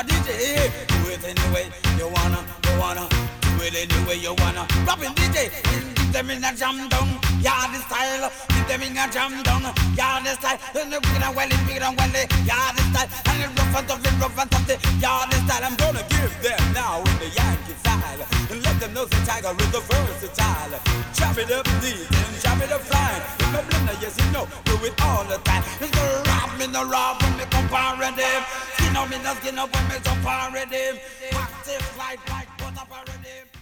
a DJ. Do it anyway you wanna, do it anyway you wanna. Rapping DJ, give them in a jam down, yeah the style. Give them in a jam down, yeah the style. And the big and welly, yeah the style. And the rough and tough, yeah the style. I'm gonna give them now in the Yankee style, and let them know the tiger is the versatile. Chop it up neat and chop it up fine. In my blender, yes you know, do it all the time. It's the rap, me no rap when me compare them. Skin up when me compare them. Active like butter paradigm.